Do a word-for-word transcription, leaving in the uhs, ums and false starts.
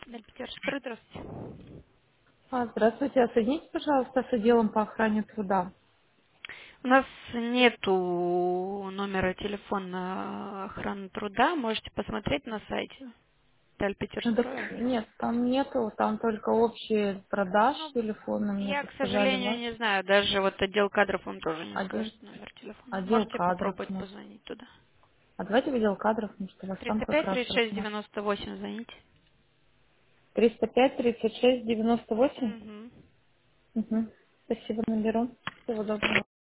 Да, Петербург, здравствуйте. А, здравствуйте, а соедините, пожалуйста, с отделом по охране труда. У нас нету номера телефона охраны труда. Можете посмотреть на сайте Ну, так Дальпетерстроя. нет, там нету, там только общие продаж Ну, телефона, мне я, к подсказали сожалению, ваш не знаю. Даже вот отдел кадров вам тоже не отдел, скажет номер телефона. отдел Можете кадров у попробовать нас. позвонить туда. А давайте в отдел кадров, потому что вас там триста как пять раз тридцать шесть рассматривают. девяносто восемь звоните. триста пять тридцать шесть девяносто восемь. Угу. Угу. Спасибо, наберу. Всего доброго.